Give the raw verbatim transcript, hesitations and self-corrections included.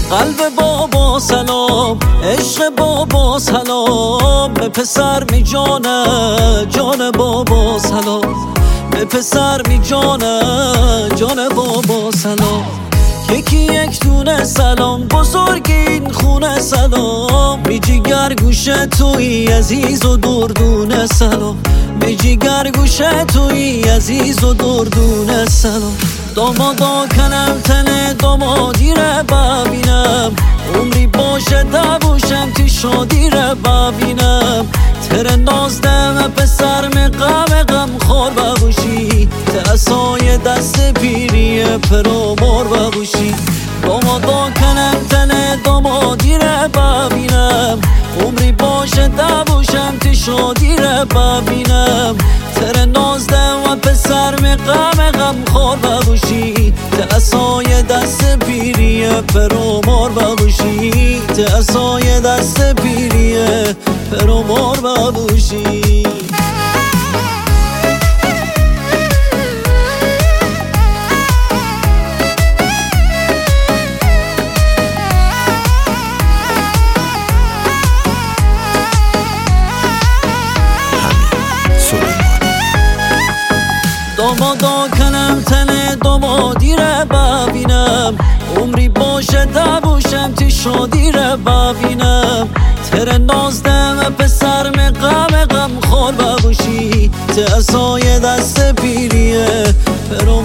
قلب بابا سلام، عشق بابا سلام، به پسر می جانه جان بابا سلام، به پسر می جانه جان بابا سلام. یکی یک دونه سلام، بزرگین خونه سلام، می جگر گوشه توی عزیز و دردونه سلام، می جگر گوشه توی عزیز و دردونه سلام. دامادا کنم تن دامادی رو ببینم، عمری باشه دبوشم تی شادی رو ببینم، تر نازدم پسر می غم غم خور ببوشی، تأسای دست پیری پرامار ببوشی. دامادا کنم تن دامادی رو ببینم، عمری باشه دبوشم تی شادی رو ببینم، تر نازدم و پسر می غم غم خور ببوشی، تأسای دست پیری پرامار ببوشی، تأسای دست پیری پرامار ببوشی. دامادا کنم تن دامادی رو ببینم، عمری باشه دبوشم تی شادی رو ببینم، تر نازدم پسر می غم غم خور ببوشی، تأسای دست پیریه